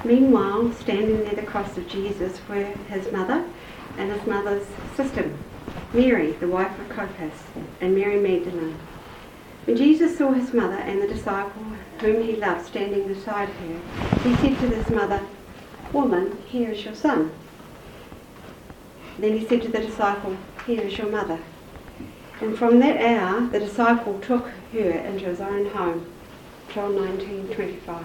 Meanwhile, standing near the cross of Jesus were his mother and his mother's sister, Mary, the wife of Clopas, and Mary Magdalene. When Jesus saw his mother and the disciple whom he loved standing beside her, he said to his mother, "Woman, here is your son." Then he said to the disciple, "Here is your mother." And from that hour, the disciple took her into his own home. John 19:25.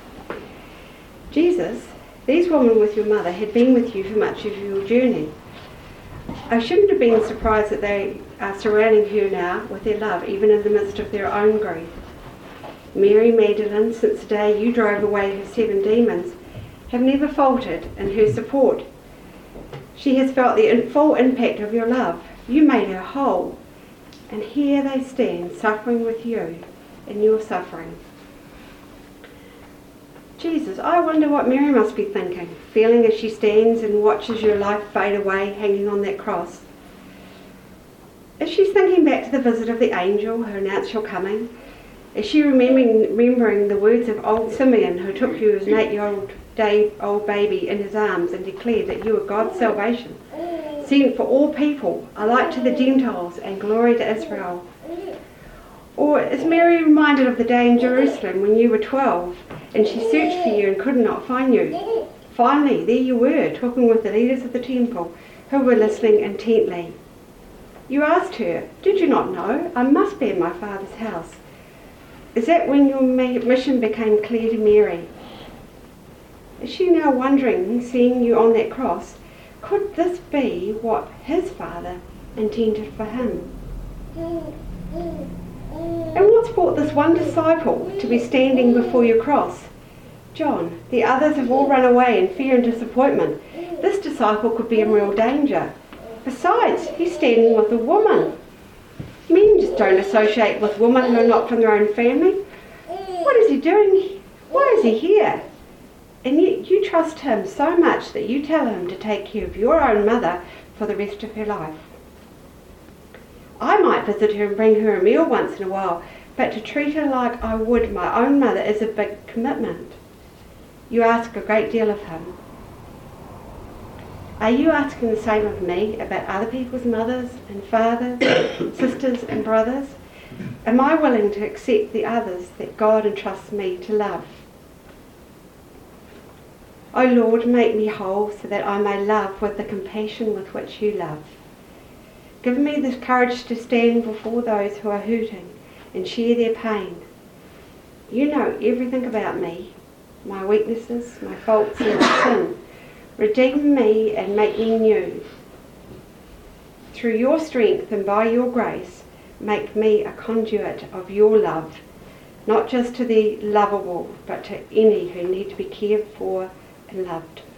Jesus, these women with your mother had been with you for much of your journey. I shouldn't have been surprised that they are surrounding her now with their love, even in the midst of their own grief. Mary Magdalene, since the day you drove away her 7 demons, have never faltered in her support. She has felt the full impact of your love. You made her whole. And here they stand, suffering with you in your suffering. Jesus, I wonder what Mary must be thinking, feeling as she stands and watches your life fade away hanging on that cross. Is she thinking back to the visit of the angel who announced your coming? Is she remembering the words of old Simeon, who took you as an 8-year-old baby in his arms and declared that you were God's salvation, sent for all people, a light to the Gentiles and glory to Israel? Or is Mary reminded of the day in Jerusalem when you were 12 and she searched for you and could not find you? Finally, there you were, talking with the leaders of the temple who were listening intently. You asked her, "Did you not know? I must be in my Father's house." Is that when your mission became clear to Mary? Is she now wondering, seeing you on that cross, could this be what his Father intended for him? And what's brought this one disciple to be standing before your cross? John, the others have all run away in fear and disappointment. This disciple could be in real danger. Besides, he's standing with a woman. Men just don't associate with women who are not from their own family. What is he doing? Why is he here? And yet you trust him so much that you tell him to take care of your own mother for the rest of her life. I might visit her and bring her a meal once in a while, but to treat her like I would my own mother is a big commitment. You ask a great deal of him. Are you asking the same of me about other people's mothers and fathers, sisters and brothers? Am I willing to accept the others that God entrusts me to love? O Lord, make me whole so that I may love with the compassion with which you love. Give me the courage to stand before those who are hurting and share their pain. You know everything about me, my weaknesses, my faults and my sin. Redeem me and make me new. Through your strength and by your grace, make me a conduit of your love, not just to the lovable, but to any who need to be cared for and loved.